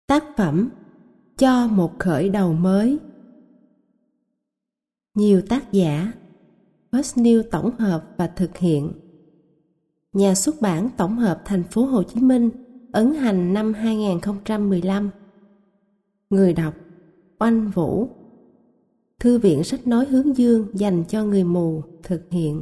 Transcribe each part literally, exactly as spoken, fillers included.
Tác phẩm Cho một khởi đầu mới. Nhiều tác giả. First New tổng hợp và thực hiện. Nhà xuất bản tổng hợp Thành phố Hồ Chí Minh, ấn hành năm hai nghìn không trăm mười lăm. Người đọc Oanh Vũ. Thư viện sách nói Hướng Dương dành cho người mù thực hiện.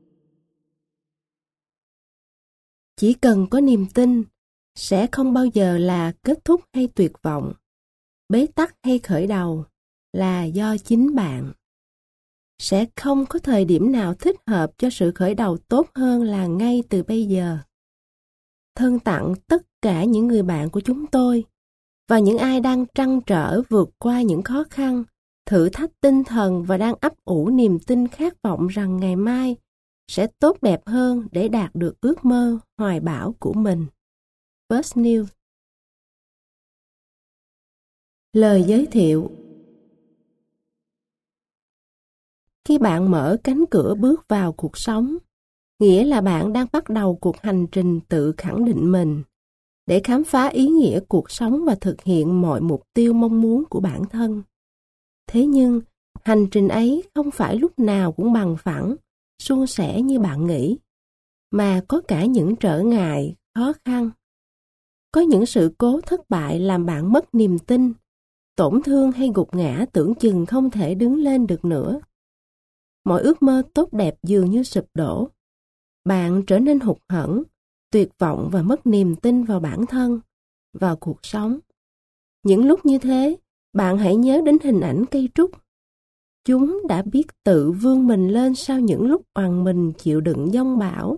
Chỉ cần có niềm tin, sẽ không bao giờ là kết thúc hay tuyệt vọng, bế tắc hay khởi đầu, là do chính bạn. Sẽ không có thời điểm nào thích hợp cho sự khởi đầu tốt hơn là ngay từ bây giờ. Thân tặng tất cả những người bạn của chúng tôi và những ai đang trăn trở vượt qua những khó khăn, thử thách tinh thần và đang ấp ủ niềm tin khát vọng rằng ngày mai sẽ tốt đẹp hơn để đạt được ước mơ hoài bão của mình. First News. Lời giới thiệu. Khi bạn mở cánh cửa bước vào cuộc sống, nghĩa là bạn đang bắt đầu cuộc hành trình tự khẳng định mình, để khám phá ý nghĩa cuộc sống và thực hiện mọi mục tiêu mong muốn của bản thân. Thế nhưng, hành trình ấy không phải lúc nào cũng bằng phẳng, suôn sẻ như bạn nghĩ, mà có cả những trở ngại, khó khăn. Có những sự cố thất bại làm bạn mất niềm tin, tổn thương hay gục ngã tưởng chừng không thể đứng lên được nữa. Mọi ước mơ tốt đẹp dường như sụp đổ. Bạn trở nên hụt hẫng, tuyệt vọng và mất niềm tin vào bản thân, vào cuộc sống. Những lúc như thế, bạn hãy nhớ đến hình ảnh cây trúc. Chúng đã biết tự vươn mình lên sau những lúc oằn mình chịu đựng giông bão.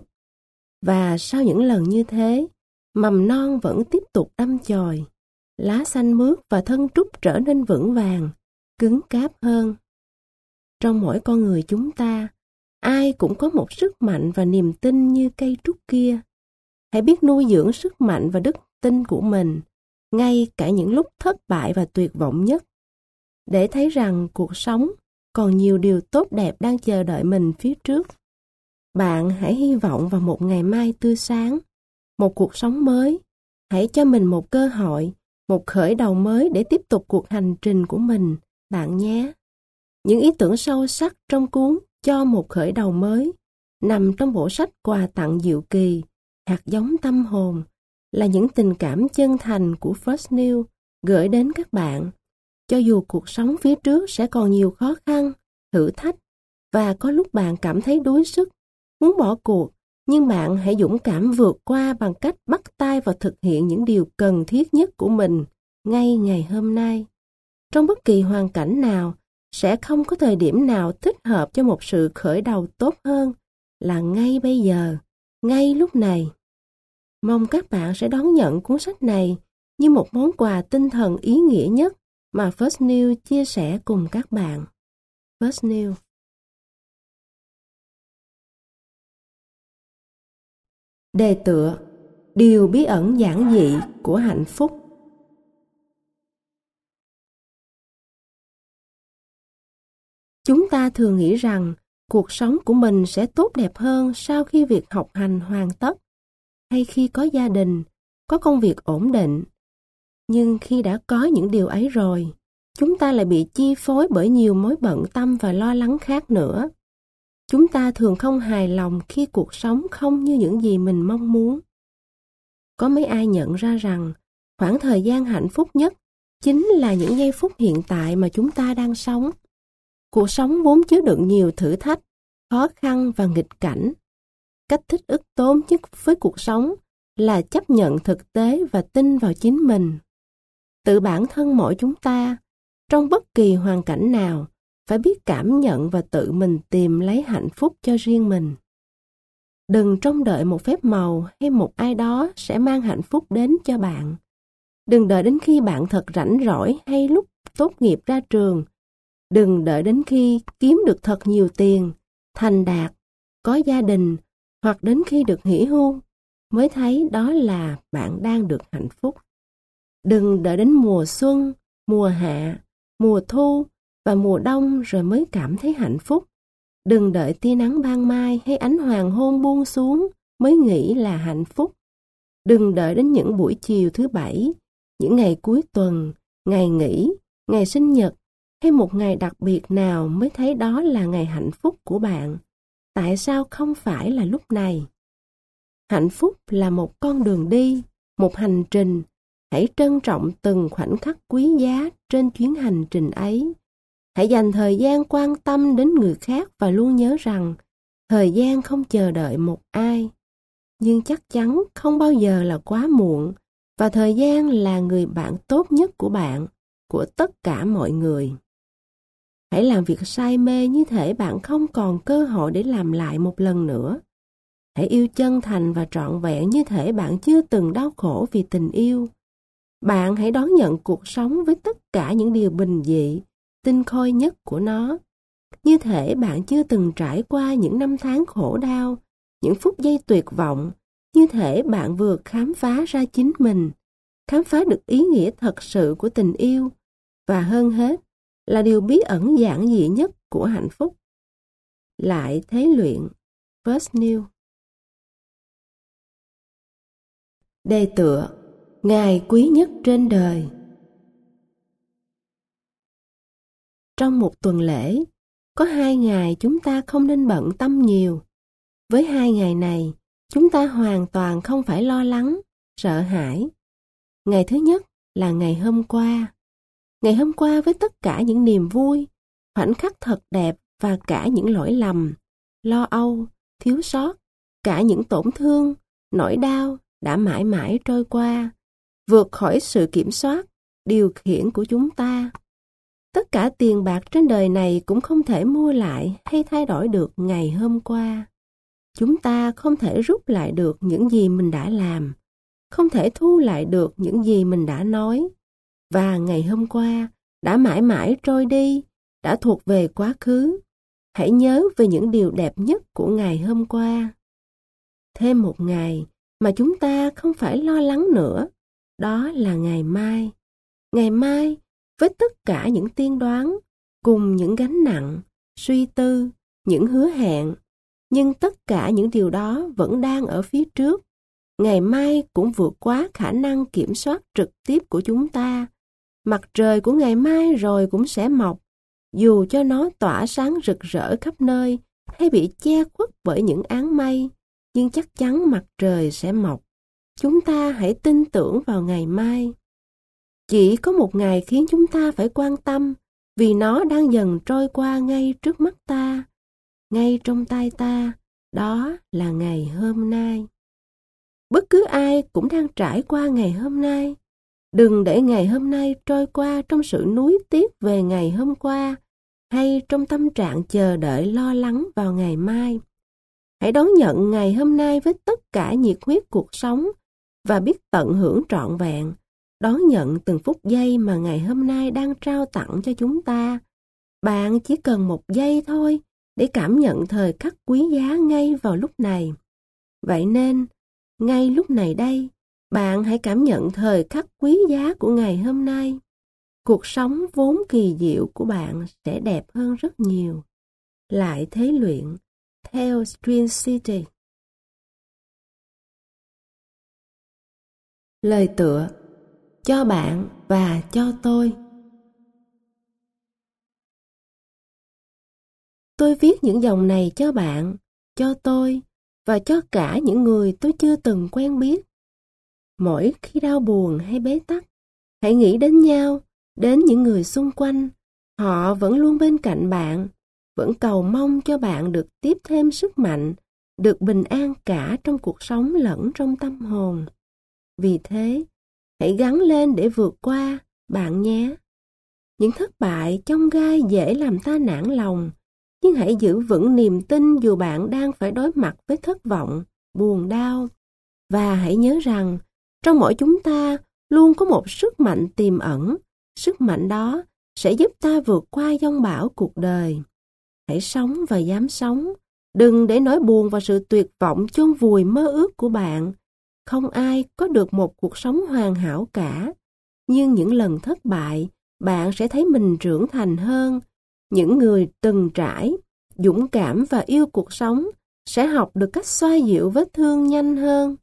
Và sau những lần như thế, mầm non vẫn tiếp tục đâm chồi, lá xanh mướt và thân trúc trở nên vững vàng, cứng cáp hơn. Trong mỗi con người chúng ta, ai cũng có một sức mạnh và niềm tin như cây trúc kia. Hãy biết nuôi dưỡng sức mạnh và đức tin của mình, ngay cả những lúc thất bại và tuyệt vọng nhất, để thấy rằng cuộc sống còn nhiều điều tốt đẹp đang chờ đợi mình phía trước. Bạn hãy hy vọng vào một ngày mai tươi sáng, một cuộc sống mới. Hãy cho mình một cơ hội, một khởi đầu mới để tiếp tục cuộc hành trình của mình, bạn nhé. Những ý tưởng sâu sắc trong cuốn Cho một khởi đầu mới nằm trong bộ sách quà tặng diệu kỳ, hạt giống tâm hồn, là những tình cảm chân thành của First News gửi đến các bạn. Cho dù cuộc sống phía trước sẽ còn nhiều khó khăn, thử thách, và có lúc bạn cảm thấy đuối sức, muốn bỏ cuộc, nhưng bạn hãy dũng cảm vượt qua bằng cách bắt tay vào thực hiện những điều cần thiết nhất của mình ngay ngày hôm nay. Trong bất kỳ hoàn cảnh nào, sẽ không có thời điểm nào thích hợp cho một sự khởi đầu tốt hơn là ngay bây giờ, ngay lúc này. Mong các bạn sẽ đón nhận cuốn sách này như một món quà tinh thần ý nghĩa nhất mà First News chia sẻ cùng các bạn. First News. Đề tựa: Điều bí ẩn giản dị của hạnh phúc. Chúng ta thường nghĩ rằng cuộc sống của mình sẽ tốt đẹp hơn sau khi việc học hành hoàn tất, hay khi có gia đình, có công việc ổn định. Nhưng khi đã có những điều ấy rồi, chúng ta lại bị chi phối bởi nhiều mối bận tâm và lo lắng khác nữa. Chúng ta thường không hài lòng khi cuộc sống không như những gì mình mong muốn. Có mấy ai nhận ra rằng khoảng thời gian hạnh phúc nhất chính là những giây phút hiện tại mà chúng ta đang sống. Cuộc sống vốn chứa đựng nhiều thử thách, khó khăn và nghịch cảnh. Cách thích ứng tốt nhất với cuộc sống là chấp nhận thực tế và tin vào chính mình. Tự bản thân mỗi chúng ta, trong bất kỳ hoàn cảnh nào, phải biết cảm nhận và tự mình tìm lấy hạnh phúc cho riêng mình. Đừng trông đợi một phép màu hay một ai đó sẽ mang hạnh phúc đến cho bạn. Đừng đợi đến khi bạn thật rảnh rỗi hay lúc tốt nghiệp ra trường. Đừng đợi đến khi kiếm được thật nhiều tiền, thành đạt, có gia đình, hoặc đến khi được nghỉ hưu mới thấy đó là bạn đang được hạnh phúc. Đừng đợi đến mùa xuân, mùa hạ, mùa thu và mùa đông rồi mới cảm thấy hạnh phúc. Đừng đợi tia nắng ban mai hay ánh hoàng hôn buông xuống mới nghĩ là hạnh phúc. Đừng đợi đến những buổi chiều thứ bảy, những ngày cuối tuần, ngày nghỉ, ngày sinh nhật hay một ngày đặc biệt nào mới thấy đó là ngày hạnh phúc của bạn? Tại sao không phải là lúc này? Hạnh phúc là một con đường đi, một hành trình. Hãy trân trọng từng khoảnh khắc quý giá trên chuyến hành trình ấy. Hãy dành thời gian quan tâm đến người khác và luôn nhớ rằng thời gian không chờ đợi một ai. Nhưng chắc chắn không bao giờ là quá muộn, và thời gian là người bạn tốt nhất của bạn, của tất cả mọi người. Hãy làm việc say mê như thể bạn không còn cơ hội để làm lại một lần nữa. Hãy yêu chân thành và trọn vẹn như thể bạn chưa từng đau khổ vì tình yêu. Bạn hãy đón nhận cuộc sống với tất cả những điều bình dị, tinh khôi nhất của nó. Như thể bạn chưa từng trải qua những năm tháng khổ đau, những phút giây tuyệt vọng. Như thể bạn vừa khám phá ra chính mình, khám phá được ý nghĩa thật sự của tình yêu, và hơn hết là điều bí ẩn giản dị nhất của hạnh phúc. Lại Thế Luyện, First New. Đề tựa: Ngày quý nhất trên đời. Trong một tuần lễ, có hai ngày chúng ta không nên bận tâm nhiều. Với hai ngày này, chúng ta hoàn toàn không phải lo lắng, sợ hãi. Ngày thứ nhất là ngày hôm qua. Ngày hôm qua với tất cả những niềm vui, khoảnh khắc thật đẹp và cả những lỗi lầm, lo âu, thiếu sót, cả những tổn thương, nỗi đau đã mãi mãi trôi qua, vượt khỏi sự kiểm soát, điều khiển của chúng ta. Tất cả tiền bạc trên đời này cũng không thể mua lại hay thay đổi được ngày hôm qua. Chúng ta không thể rút lại được những gì mình đã làm, không thể thu lại được những gì mình đã nói. Và ngày hôm qua đã mãi mãi trôi đi, đã thuộc về quá khứ. Hãy nhớ về những điều đẹp nhất của ngày hôm qua. Thêm một ngày mà chúng ta không phải lo lắng nữa, đó là ngày mai. Ngày mai với tất cả những tiên đoán, cùng những gánh nặng, suy tư, những hứa hẹn. Nhưng tất cả những điều đó vẫn đang ở phía trước. Ngày mai cũng vượt quá khả năng kiểm soát trực tiếp của chúng ta. Mặt trời của ngày mai rồi cũng sẽ mọc, dù cho nó tỏa sáng rực rỡ khắp nơi hay bị che khuất bởi những áng mây, nhưng chắc chắn mặt trời sẽ mọc. Chúng ta hãy tin tưởng vào ngày mai. Chỉ có một ngày khiến chúng ta phải quan tâm, vì nó đang dần trôi qua ngay trước mắt ta, ngay trong tay ta, đó là ngày hôm nay. Bất cứ ai cũng đang trải qua ngày hôm nay. Đừng để ngày hôm nay trôi qua trong sự nuối tiếc về ngày hôm qua, hay trong tâm trạng chờ đợi lo lắng vào ngày mai. Hãy đón nhận ngày hôm nay với tất cả nhiệt huyết cuộc sống và biết tận hưởng trọn vẹn, đón nhận từng phút giây mà ngày hôm nay đang trao tặng cho chúng ta. Bạn chỉ cần một giây thôi để cảm nhận thời khắc quý giá ngay vào lúc này. Vậy nên, ngay lúc này đây, bạn hãy cảm nhận thời khắc quý giá của ngày hôm nay. Cuộc sống vốn kỳ diệu của bạn sẽ đẹp hơn rất nhiều. Lại Thế Luyện, theo Stream City. Lời tựa: Cho bạn và cho tôi. Tôi viết những dòng này cho bạn, cho tôi và cho cả những người tôi chưa từng quen biết. Mỗi khi đau buồn hay bế tắc, hãy nghĩ đến nhau, đến những người xung quanh. Họ vẫn luôn bên cạnh bạn, vẫn cầu mong cho bạn được tiếp thêm sức mạnh, được bình an cả trong cuộc sống lẫn trong tâm hồn. Vì thế, hãy gắng lên để vượt qua, bạn nhé. Những thất bại chông gai dễ làm ta nản lòng, nhưng hãy giữ vững niềm tin dù bạn đang phải đối mặt với thất vọng, buồn đau. Và hãy nhớ rằng, trong mỗi chúng ta luôn có một sức mạnh tiềm ẩn. Sức mạnh đó sẽ giúp ta vượt qua giông bão cuộc đời. Hãy sống và dám sống. Đừng để nỗi buồn và sự tuyệt vọng chôn vùi mơ ước của bạn. Không ai có được một cuộc sống hoàn hảo cả. Nhưng những lần thất bại, bạn sẽ thấy mình trưởng thành hơn. Những người từng trải, dũng cảm và yêu cuộc sống sẽ học được cách xoa dịu vết thương nhanh hơn.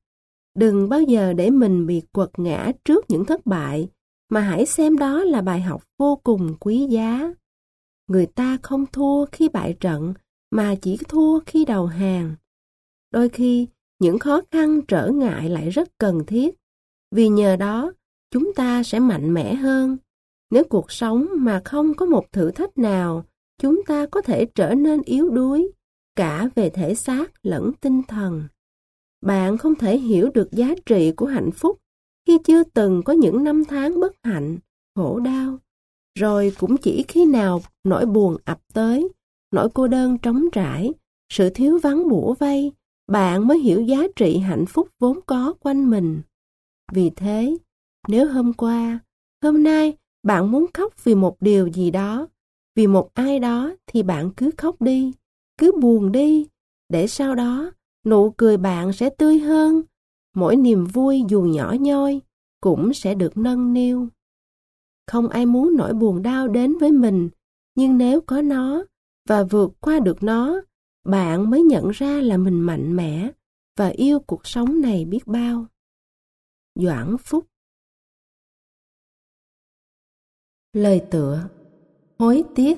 Đừng bao giờ để mình bị quật ngã trước những thất bại, mà hãy xem đó là bài học vô cùng quý giá. Người ta không thua khi bại trận, mà chỉ thua khi đầu hàng. Đôi khi, những khó khăn trở ngại lại rất cần thiết, vì nhờ đó, chúng ta sẽ mạnh mẽ hơn. Nếu cuộc sống mà không có một thử thách nào, chúng ta có thể trở nên yếu đuối, cả về thể xác lẫn tinh thần. Bạn không thể hiểu được giá trị của hạnh phúc khi chưa từng có những năm tháng bất hạnh, khổ đau. Rồi cũng chỉ khi nào nỗi buồn ập tới, nỗi cô đơn trống trải, sự thiếu vắng bủa vây, bạn mới hiểu giá trị hạnh phúc vốn có quanh mình. Vì thế, nếu hôm qua, hôm nay bạn muốn khóc vì một điều gì đó, vì một ai đó thì bạn cứ khóc đi, cứ buồn đi, để sau đó nụ cười bạn sẽ tươi hơn, mỗi niềm vui dù nhỏ nhoi cũng sẽ được nâng niu. Không ai muốn nỗi buồn đau đến với mình, nhưng nếu có nó và vượt qua được nó, bạn mới nhận ra là mình mạnh mẽ và yêu cuộc sống này biết bao. Doãn Phúc. Lời tựa: hối tiếc.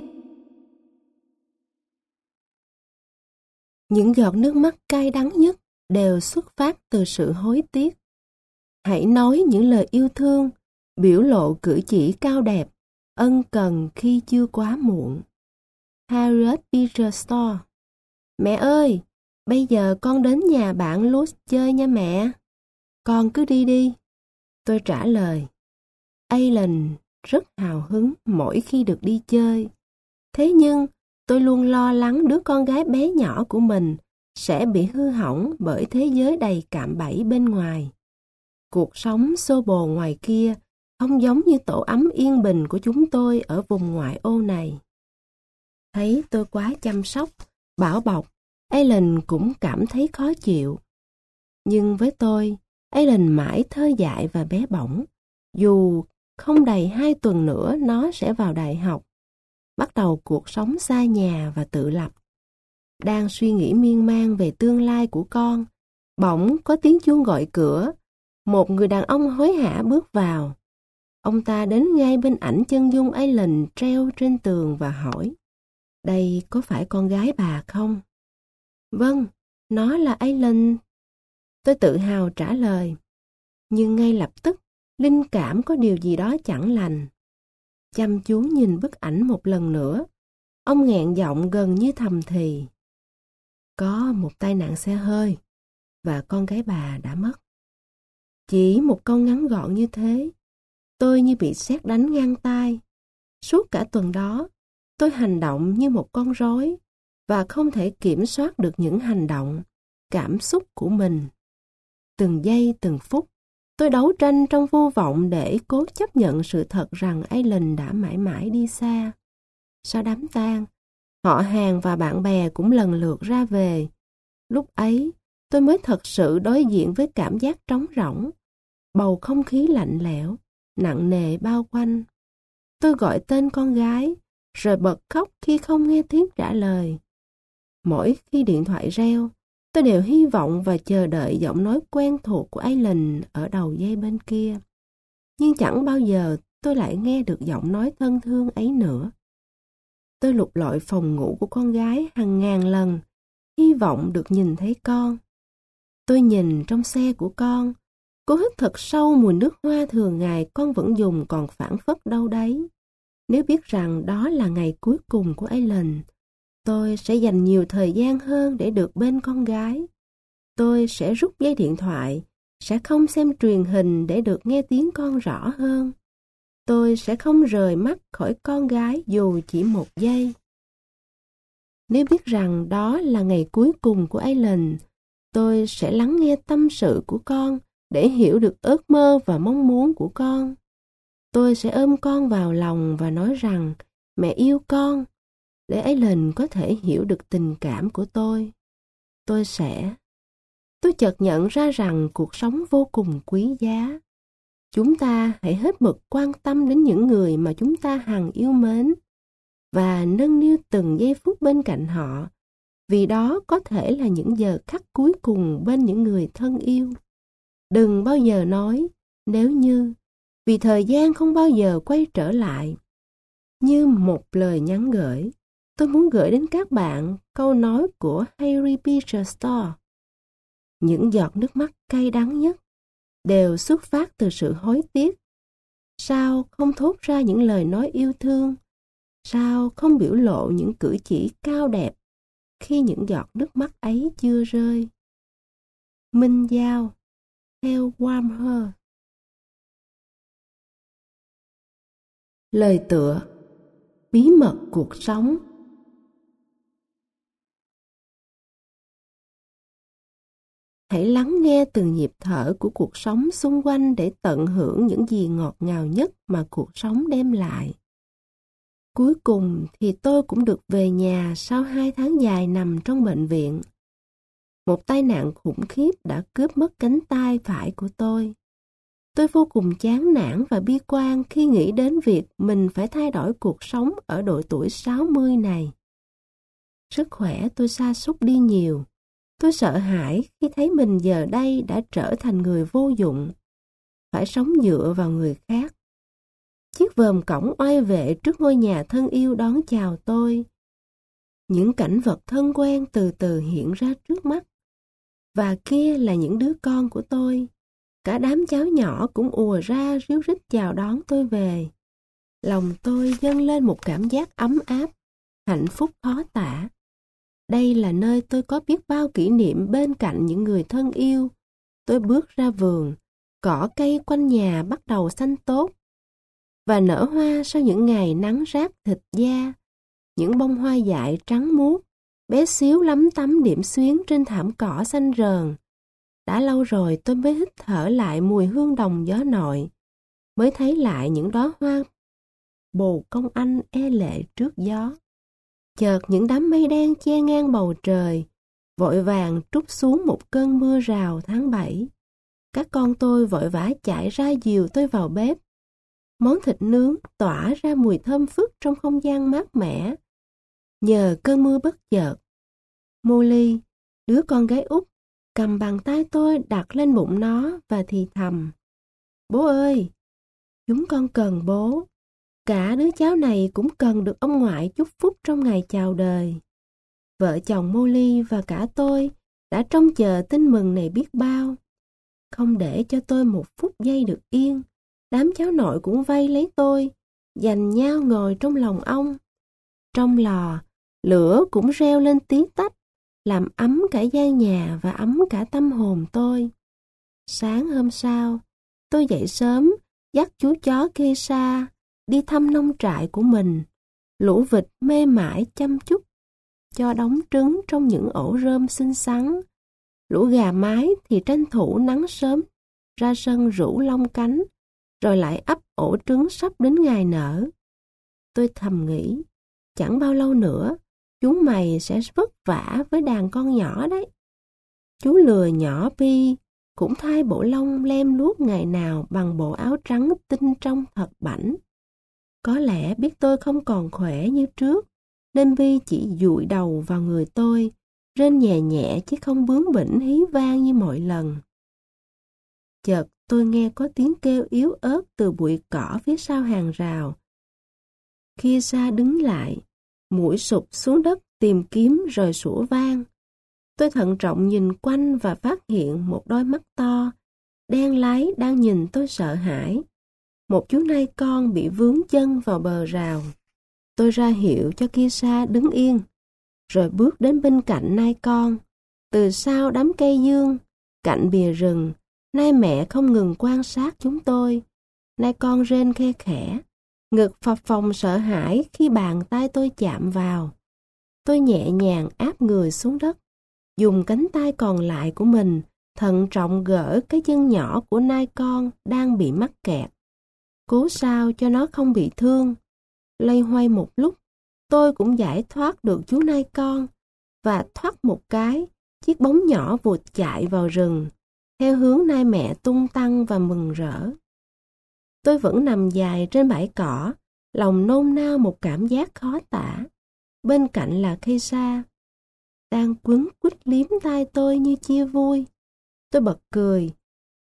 Những giọt nước mắt cay đắng nhất đều xuất phát từ sự hối tiếc. Hãy nói những lời yêu thương, biểu lộ cử chỉ cao đẹp, ân cần khi chưa quá muộn. Harriet Beecher Stowe. Mẹ ơi, bây giờ con đến nhà bạn Luz chơi nha mẹ. Con cứ đi đi. Tôi trả lời. Alan rất hào hứng mỗi khi được đi chơi. Thế nhưng, tôi luôn lo lắng đứa con gái bé nhỏ của mình sẽ bị hư hỏng bởi thế giới đầy cạm bẫy bên ngoài. Cuộc sống xô bồ ngoài kia không giống như tổ ấm yên bình của chúng tôi ở vùng ngoại ô này. Thấy tôi quá chăm sóc, bảo bọc, Alan cũng cảm thấy khó chịu. Nhưng với tôi, Alan mãi thơ dại và bé bỏng, dù không đầy hai tuần nữa nó sẽ vào đại học, bắt đầu cuộc sống xa nhà và tự lập. Đang suy nghĩ miên man về tương lai của con, bỗng có tiếng chuông gọi cửa. Một người đàn ông hối hả bước vào. Ông ta đến ngay bên ảnh chân dung Alan treo trên tường và hỏi, đây có phải con gái bà không? Vâng, nó là Alan. Tôi tự hào trả lời. Nhưng ngay lập tức, linh cảm có điều gì đó chẳng lành. Chăm chú nhìn bức ảnh một lần nữa, ông nghẹn giọng gần như thầm thì. Có một tai nạn xe hơi, và con gái bà đã mất. Chỉ một câu ngắn gọn như thế, tôi như bị sét đánh ngang tai. Suốt cả tuần đó, tôi hành động như một con rối và không thể kiểm soát được những hành động, cảm xúc của mình. Từng giây từng phút, tôi đấu tranh trong vô vọng để cố chấp nhận sự thật rằng Alan đã mãi mãi đi xa. Sau đám tang, họ hàng và bạn bè cũng lần lượt ra về. Lúc ấy, tôi mới thật sự đối diện với cảm giác trống rỗng. Bầu không khí lạnh lẽo, nặng nề bao quanh. Tôi gọi tên con gái, rồi bật khóc khi không nghe tiếng trả lời. Mỗi khi điện thoại reo, tôi đều hy vọng và chờ đợi giọng nói quen thuộc của Alan ở đầu dây bên kia. Nhưng chẳng bao giờ tôi lại nghe được giọng nói thân thương ấy nữa. Tôi lục lọi phòng ngủ của con gái hàng ngàn lần, hy vọng được nhìn thấy con. Tôi nhìn trong xe của con, cố hít thật sâu mùi nước hoa thường ngày con vẫn dùng còn phảng phất đâu đấy. Nếu biết rằng đó là ngày cuối cùng của Alan, tôi sẽ dành nhiều thời gian hơn để được bên con gái. Tôi sẽ rút dây điện thoại, sẽ không xem truyền hình để được nghe tiếng con rõ hơn. Tôi sẽ không rời mắt khỏi con gái dù chỉ một giây. Nếu biết rằng đó là ngày cuối cùng của Alan, tôi sẽ lắng nghe tâm sự của con để hiểu được ước mơ và mong muốn của con. Tôi sẽ ôm con vào lòng và nói rằng mẹ yêu con, để Alan có thể hiểu được tình cảm của tôi. Tôi sẽ... Tôi chợt nhận ra rằng cuộc sống vô cùng quý giá. Chúng ta hãy hết mực quan tâm đến những người mà chúng ta hằng yêu mến và nâng niu từng giây phút bên cạnh họ, vì đó có thể là những giờ khắc cuối cùng bên những người thân yêu. Đừng bao giờ nói nếu như, vì thời gian không bao giờ quay trở lại. Như một lời nhắn gửi, tôi muốn gửi đến các bạn câu nói của Harry Beecher Stowe. Những giọt nước mắt cay đắng nhất đều xuất phát từ sự hối tiếc. Sao không thốt ra những lời nói yêu thương? Sao không biểu lộ những cử chỉ cao đẹp khi những giọt nước mắt ấy chưa rơi? Minh Giao, theo Warmer. Lời tựa: bí mật cuộc sống. Hãy lắng nghe từng nhịp thở của cuộc sống xung quanh để tận hưởng những gì ngọt ngào nhất mà cuộc sống đem lại. Cuối cùng thì tôi cũng được về nhà sau hai tháng dài nằm trong bệnh viện. Một tai nạn khủng khiếp đã cướp mất cánh tay phải của tôi. Tôi vô cùng chán nản và bi quan khi nghĩ đến việc mình phải thay đổi cuộc sống ở độ tuổi sáu mươi này. Sức khỏe tôi sa sút đi nhiều. Tôi sợ hãi khi thấy mình giờ đây đã trở thành người vô dụng, phải sống dựa vào người khác. Chiếc vòm cổng oai vệ trước ngôi nhà thân yêu đón chào tôi. Những cảnh vật thân quen từ từ hiện ra trước mắt. Và kia là những đứa con của tôi. Cả đám cháu nhỏ cũng ùa ra ríu rít chào đón tôi về. Lòng tôi dâng lên một cảm giác ấm áp, hạnh phúc khó tả. Đây là nơi tôi có biết bao kỷ niệm bên cạnh những người thân yêu. Tôi bước ra vườn, cỏ cây quanh nhà bắt đầu xanh tốt và nở hoa sau những ngày nắng rát thịt da. Những bông hoa dại trắng muốt, bé xíu lấm tấm điểm xuyến trên thảm cỏ xanh rờn. Đã lâu rồi tôi mới hít thở lại mùi hương đồng gió nội, mới thấy lại những đóa hoa bồ công anh e lệ trước gió. Chợt những đám mây đen che ngang bầu trời, vội vàng trút xuống một cơn mưa rào tháng bảy. Các con tôi vội vã chạy ra dìu tôi vào bếp. Món thịt nướng tỏa ra mùi thơm phức trong không gian mát mẻ. Nhờ cơn mưa bất chợt, Molly, đứa con gái út, cầm bàn tay tôi đặt lên bụng nó và thì thầm: "Bố ơi, chúng con cần bố. Cả đứa cháu này cũng cần được ông ngoại chúc phúc trong ngày chào đời." Vợ chồng Molly và cả tôi đã trông chờ tin mừng này biết bao. Không để cho tôi một phút giây được yên, đám cháu nội cũng vây lấy tôi, giành nhau ngồi trong lòng ông. Trong lò, lửa cũng reo lên tí tách, làm ấm cả gian nhà và ấm cả tâm hồn tôi. Sáng hôm sau, tôi dậy sớm, dắt chú chó Keisha đi thăm nông trại của mình. Lũ vịt mê mải chăm chút cho đóng trứng trong những ổ rơm xinh xắn. Lũ gà mái thì tranh thủ nắng sớm ra sân rủ lông cánh, rồi lại ấp ổ trứng sắp đến ngày nở. Tôi thầm nghĩ, chẳng bao lâu nữa, chúng mày sẽ vất vả với đàn con nhỏ đấy. Chú lừa nhỏ Pi cũng thay bộ lông lem luốc ngày nào bằng bộ áo trắng tinh trong thật bảnh. Có lẽ biết tôi không còn khỏe như trước, nên Pi chỉ dụi đầu vào người tôi, rên nhẹ nhẹ chứ không bướng bỉnh hí vang như mọi lần. Chợt tôi nghe có tiếng kêu yếu ớt từ bụi cỏ phía sau hàng rào. Khi xa đứng lại, mũi sụp xuống đất tìm kiếm rồi sủa vang. Tôi thận trọng nhìn quanh và phát hiện một đôi mắt to, đen láy đang nhìn tôi sợ hãi. Một chú nai con bị vướng chân vào bờ rào. Tôi ra hiệu cho Keisha đứng yên, rồi bước đến bên cạnh nai con. Từ sau đám cây dương, cạnh bìa rừng, nai mẹ không ngừng quan sát chúng tôi. Nai con rên khe khẽ, ngực phập phồng sợ hãi khi bàn tay tôi chạm vào. Tôi nhẹ nhàng áp người xuống đất, dùng cánh tay còn lại của mình thận trọng gỡ cái chân nhỏ của nai con đang bị mắc kẹt, cố sao cho nó không bị thương. Loay hoay một lúc, tôi cũng giải thoát được chú nai con, và thoát một cái, chiếc bóng nhỏ vụt chạy vào rừng, theo hướng nai mẹ tung tăng và mừng rỡ. Tôi vẫn nằm dài trên bãi cỏ, lòng nôn nao một cảm giác khó tả. Bên cạnh là Keisha, đang quấn quýt liếm tai tôi như chia vui. Tôi bật cười.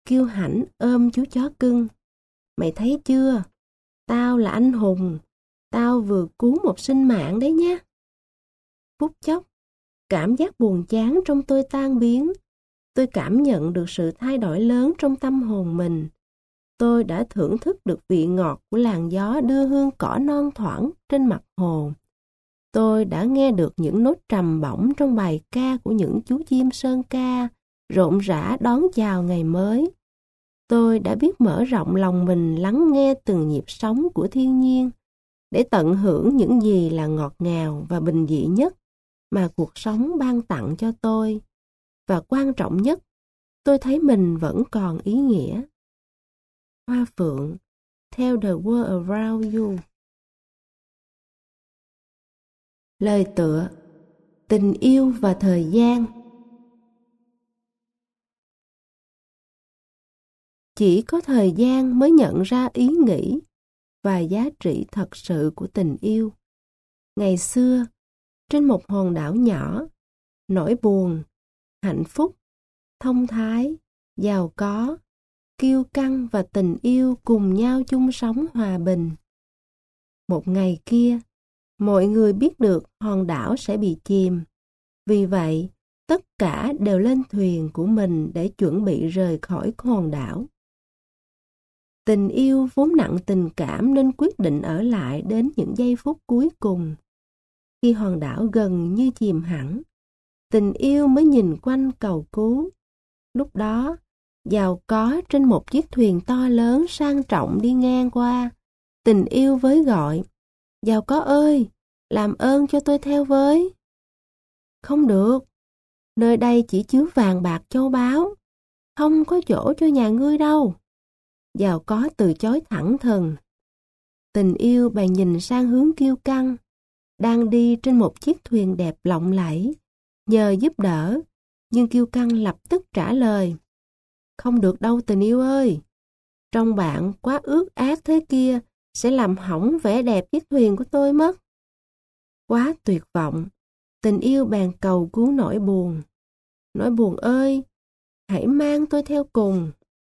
kiêu hãnh ôm chú chó cưng. Mày thấy chưa? Tao là anh hùng. Tao vừa cứu một sinh mạng đấy nhé. Phút chốc, cảm giác buồn chán trong tôi tan biến. Tôi cảm nhận được sự thay đổi lớn trong tâm hồn mình. Tôi đã thưởng thức được vị ngọt của làn gió đưa hương cỏ non thoảng trên mặt hồ. Tôi đã nghe được những nốt trầm bổng trong bài ca của những chú chim sơn ca, rộn rã đón chào ngày mới. Tôi đã biết mở rộng lòng mình lắng nghe từng nhịp sống của thiên nhiên, để tận hưởng những gì là ngọt ngào và bình dị nhất mà cuộc sống ban tặng cho tôi. Và quan trọng nhất, tôi thấy mình vẫn còn ý nghĩa. Hoa phượng, Tell the world around you. Lời tựa: tình yêu và thời gian. Chỉ có thời gian mới nhận ra ý nghĩ và giá trị thật sự của tình yêu. Ngày xưa, trên một hòn đảo nhỏ, nỗi buồn, hạnh phúc, thông thái, giàu có, kiêu căng và tình yêu cùng nhau chung sống hòa bình. Một ngày kia, mọi người biết được hòn đảo sẽ bị chìm. Vì vậy, tất cả đều lên thuyền của mình để chuẩn bị rời khỏi hòn đảo. Tình yêu vốn nặng tình cảm nên quyết định ở lại đến những giây phút cuối cùng. Khi hòn đảo gần như chìm hẳn, tình yêu mới nhìn quanh cầu cứu. Lúc đó, giàu có trên một chiếc thuyền to lớn sang trọng đi ngang qua. Tình yêu với gọi: giàu có ơi, làm ơn cho tôi theo với. Không được, nơi đây chỉ chứa vàng bạc châu báu, không có chỗ cho nhà ngươi đâu. Giàu có từ chối thẳng thừng. Tình yêu bèn nhìn sang hướng kiêu căng, đang đi trên một chiếc thuyền đẹp lộng lẫy, nhờ giúp đỡ, nhưng kiêu căng lập tức trả lời: không được đâu tình yêu ơi, trong bạn quá ước ác thế kia sẽ làm hỏng vẻ đẹp chiếc thuyền của tôi mất. Quá tuyệt vọng, tình yêu bèn cầu cứu nỗi buồn: nỗi buồn ơi, hãy mang tôi theo cùng.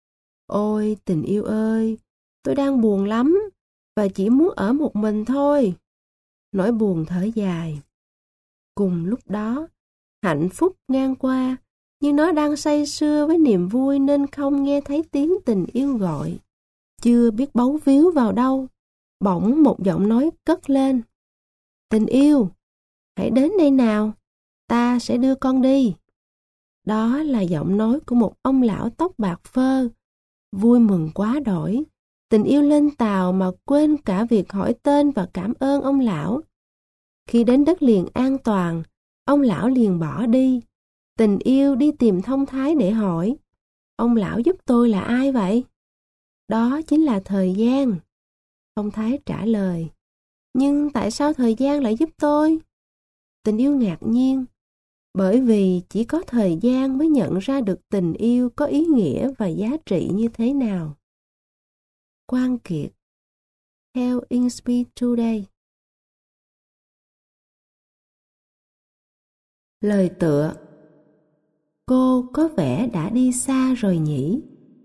Ôi tình yêu ơi, tôi đang buồn lắm và chỉ muốn ở một mình thôi. Nỗi buồn thở dài. Cùng lúc đó, hạnh phúc ngang qua, nhưng nó đang say sưa với niềm vui nên không nghe thấy tiếng tình yêu gọi. Chưa biết bấu víu vào đâu, bỗng một giọng nói cất lên: tình yêu, hãy đến đây nào, ta sẽ đưa con đi. Đó là giọng nói của một ông lão tóc bạc phơ. Vui mừng quá đổi, tình yêu lên tàu mà quên cả việc hỏi tên và cảm ơn ông lão. Khi đến đất liền an toàn, ông lão liền bỏ đi. Tình yêu đi tìm thông thái để hỏi: ông lão giúp tôi là ai vậy? Đó chính là thời gian. Thông thái trả lời: nhưng tại sao thời gian lại giúp tôi? Tình yêu ngạc nhiên: bởi vì chỉ có thời gian mới nhận ra được tình yêu có ý nghĩa và giá trị như thế nào. Quang Kiệt, theo InSpeed Today. Lời tựa: cô có vẻ đã đi xa rồi nhỉ?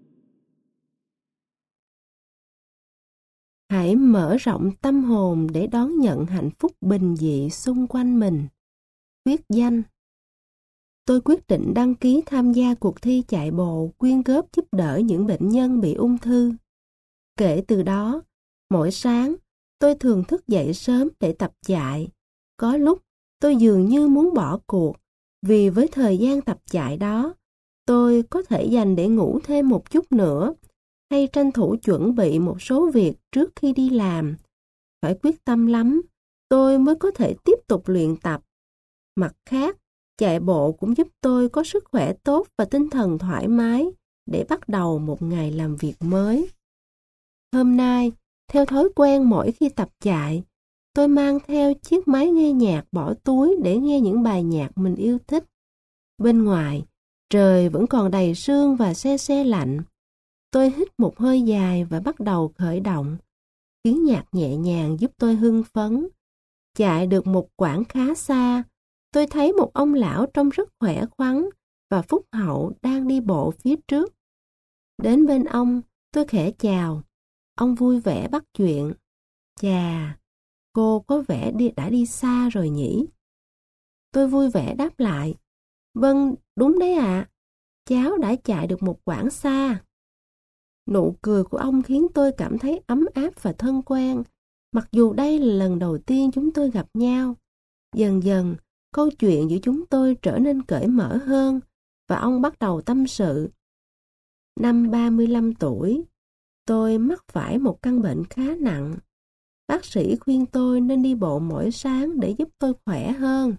Hãy mở rộng tâm hồn để đón nhận hạnh phúc bình dị xung quanh mình. Viết danh. Tôi quyết định đăng ký tham gia cuộc thi chạy bộ quyên góp giúp đỡ những bệnh nhân bị ung thư. Kể từ đó, mỗi sáng, tôi thường thức dậy sớm để tập chạy. Có lúc, tôi dường như muốn bỏ cuộc, vì với thời gian tập chạy đó, tôi có thể dành để ngủ thêm một chút nữa, hay tranh thủ chuẩn bị một số việc trước khi đi làm. Phải quyết tâm lắm, tôi mới có thể tiếp tục luyện tập. Mặt khác, chạy bộ cũng giúp tôi có sức khỏe tốt và tinh thần thoải mái để bắt đầu một ngày làm việc mới. Hôm nay, theo thói quen mỗi khi tập chạy, tôi mang theo chiếc máy nghe nhạc bỏ túi để nghe những bài nhạc mình yêu thích. Bên ngoài, trời vẫn còn đầy sương và se se lạnh. Tôi hít một hơi dài và bắt đầu khởi động. Tiếng nhạc nhẹ nhàng giúp tôi hưng phấn. Chạy được một quãng khá xa, tôi thấy một ông lão trông rất khỏe khoắn và phúc hậu đang đi bộ phía trước. Đến bên ông, tôi khẽ chào. Ông vui vẻ bắt chuyện. Chà, cô có vẻ đi, đã đi xa rồi nhỉ? Tôi vui vẻ đáp lại. Vâng, đúng đấy ạ. Cháu đã chạy được một quãng xa. Nụ cười của ông khiến tôi cảm thấy ấm áp và thân quen, mặc dù đây là lần đầu tiên chúng tôi gặp nhau. Dần dần, câu chuyện giữa chúng tôi trở nên cởi mở hơn, và ông bắt đầu tâm sự. Năm ba mươi lăm tuổi, tôi mắc phải một căn bệnh khá nặng. Bác sĩ khuyên tôi nên đi bộ mỗi sáng để giúp tôi khỏe hơn.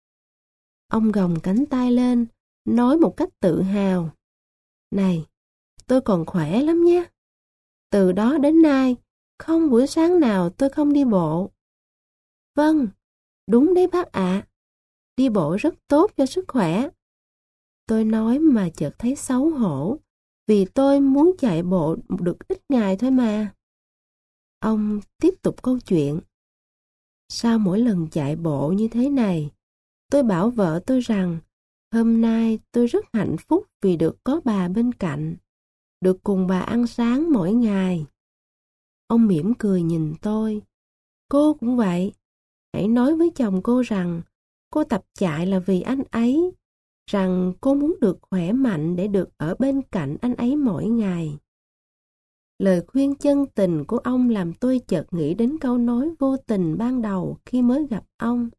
Ông gồng cánh tay lên, nói một cách tự hào. Này, tôi còn khỏe lắm nhé. Từ đó đến nay, không buổi sáng nào tôi không đi bộ. Vâng, đúng đấy bác ạ. Đi bộ rất tốt cho sức khỏe. Tôi nói mà chợt thấy xấu hổ, vì tôi muốn chạy bộ được ít ngày thôi mà. Ông tiếp tục câu chuyện. Sau mỗi lần chạy bộ như thế này, tôi bảo vợ tôi rằng hôm nay tôi rất hạnh phúc vì được có bà bên cạnh, được cùng bà ăn sáng mỗi ngày. Ông mỉm cười nhìn tôi. Cô cũng vậy. Hãy nói với chồng cô rằng cô tập chạy là vì anh ấy, rằng cô muốn được khỏe mạnh để được ở bên cạnh anh ấy mỗi ngày. Lời khuyên chân tình của ông làm tôi chợt nghĩ đến câu nói vô tình ban đầu khi mới gặp ông.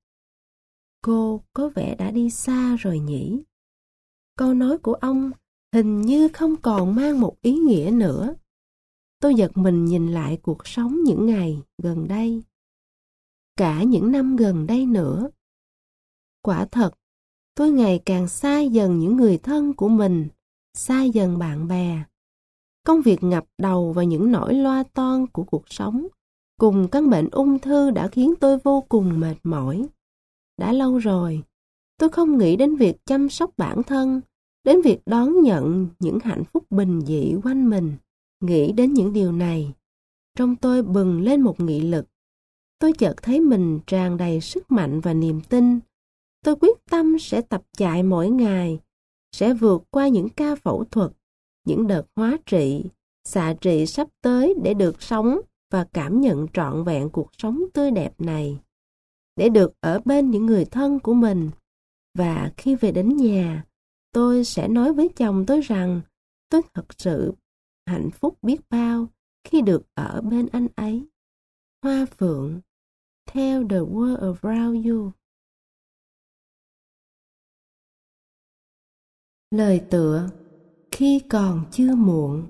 Cô có vẻ đã đi xa rồi nhỉ? Câu nói của ông hình như không còn mang một ý nghĩa nữa. Tôi giật mình nhìn lại cuộc sống những ngày gần đây. Cả những năm gần đây nữa. Quả thật, tôi ngày càng xa dần những người thân của mình, xa dần bạn bè. Công việc ngập đầu vào những nỗi lo toan của cuộc sống, cùng căn bệnh ung thư đã khiến tôi vô cùng mệt mỏi. Đã lâu rồi, tôi không nghĩ đến việc chăm sóc bản thân, đến việc đón nhận những hạnh phúc bình dị quanh mình. Nghĩ đến những điều này, trong tôi bừng lên một nghị lực. Tôi chợt thấy mình tràn đầy sức mạnh và niềm tin. Tôi quyết tâm sẽ tập chạy mỗi ngày, sẽ vượt qua những ca phẫu thuật, những đợt hóa trị, xạ trị sắp tới để được sống và cảm nhận trọn vẹn cuộc sống tươi đẹp này, để được ở bên những người thân của mình. Và khi về đến nhà, tôi sẽ nói với chồng tôi rằng tôi thật sự hạnh phúc biết bao khi được ở bên anh ấy. Hoa Phượng, Tell the World Around You. Lời tựa: khi còn chưa muộn.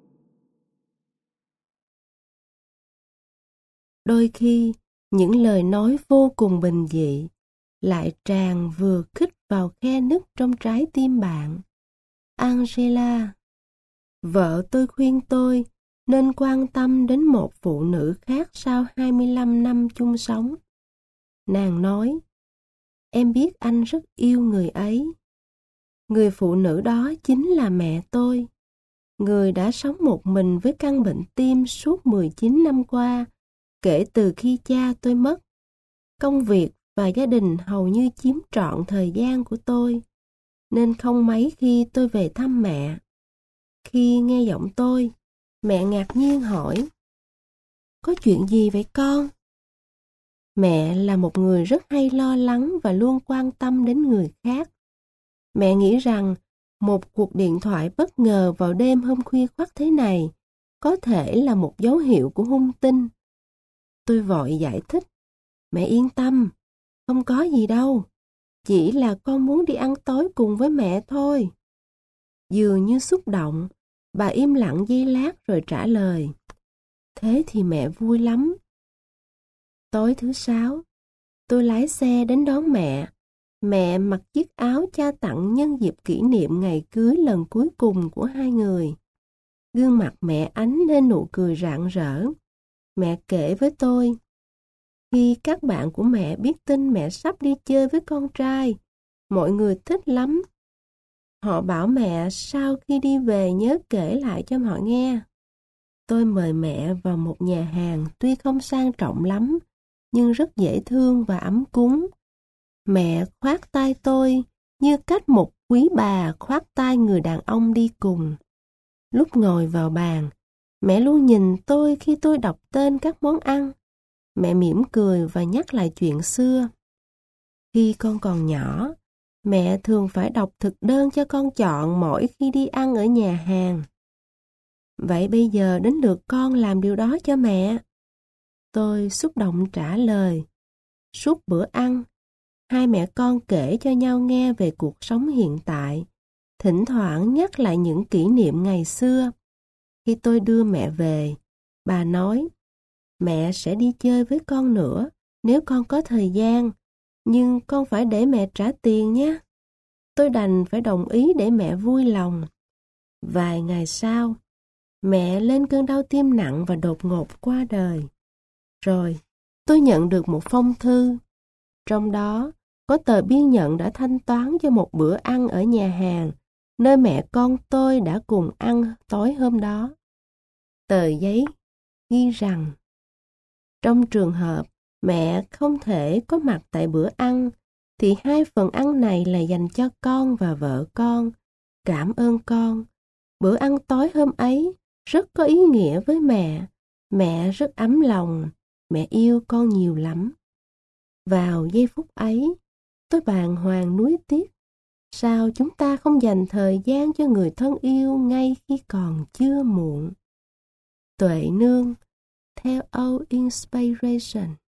Đôi khi, những lời nói vô cùng bình dị lại tràn vừa khích vào khe nứt trong trái tim bạn. Angela, vợ tôi khuyên tôi nên quan tâm đến một phụ nữ khác sau hai mươi lăm năm chung sống. Nàng nói, em biết anh rất yêu người ấy. Người phụ nữ đó chính là mẹ tôi, người đã sống một mình với căn bệnh tim suốt mười chín năm qua, kể từ khi cha tôi mất. Công việc và gia đình hầu như chiếm trọn thời gian của tôi, nên không mấy khi tôi về thăm mẹ. Khi nghe giọng tôi, mẹ ngạc nhiên hỏi, có chuyện gì vậy con? Mẹ là một người rất hay lo lắng và luôn quan tâm đến người khác. Mẹ nghĩ rằng một cuộc điện thoại bất ngờ vào đêm hôm khuya khoắt thế này có thể là một dấu hiệu của hung tin. Tôi vội giải thích, mẹ yên tâm, không có gì đâu, chỉ là con muốn đi ăn tối cùng với mẹ thôi. Dường như xúc động, bà im lặng giây lát rồi trả lời, thế thì mẹ vui lắm. Tối thứ sáu, tôi lái xe đến đón mẹ. Mẹ mặc chiếc áo cha tặng nhân dịp kỷ niệm ngày cưới lần cuối cùng của hai người. Gương mặt mẹ ánh lên nụ cười rạng rỡ. Mẹ kể với tôi, khi các bạn của mẹ biết tin mẹ sắp đi chơi với con trai, mọi người thích lắm. Họ bảo mẹ sau khi đi về nhớ kể lại cho họ nghe. Tôi mời mẹ vào một nhà hàng tuy không sang trọng lắm, nhưng rất dễ thương và ấm cúng. Mẹ khoác tay tôi như cách một quý bà khoác tay người đàn ông đi cùng. Lúc ngồi vào bàn, mẹ luôn nhìn tôi khi tôi đọc tên các món ăn. Mẹ mỉm cười và nhắc lại chuyện xưa. Khi con còn nhỏ, mẹ thường phải đọc thực đơn cho con chọn mỗi khi đi ăn ở nhà hàng. Vậy bây giờ đến lượt con làm điều đó cho mẹ. Tôi xúc động trả lời. Suốt bữa ăn, hai mẹ con kể cho nhau nghe về cuộc sống hiện tại, thỉnh thoảng nhắc lại những kỷ niệm ngày xưa. Khi tôi đưa mẹ về, bà nói, mẹ sẽ đi chơi với con nữa nếu con có thời gian, nhưng con phải để mẹ trả tiền nhé. Tôi đành phải đồng ý để mẹ vui lòng. Vài ngày sau, mẹ lên cơn đau tim nặng và đột ngột qua đời. Rồi, tôi nhận được một phong thư. Trong đó, có tờ biên nhận đã thanh toán cho một bữa ăn ở nhà hàng, nơi mẹ con tôi đã cùng ăn tối hôm đó. Tờ giấy ghi rằng, trong trường hợp mẹ không thể có mặt tại bữa ăn, thì hai phần ăn này là dành cho con và vợ con. Cảm ơn con. Bữa ăn tối hôm ấy rất có ý nghĩa với mẹ. Mẹ rất ấm lòng. Mẹ yêu con nhiều lắm. Vào giây phút ấy, tôi bàng hoàng nuối tiếc. Sao chúng ta không dành thời gian cho người thân yêu ngay khi còn chưa muộn? Tuệ Nương, theo All Inspiration.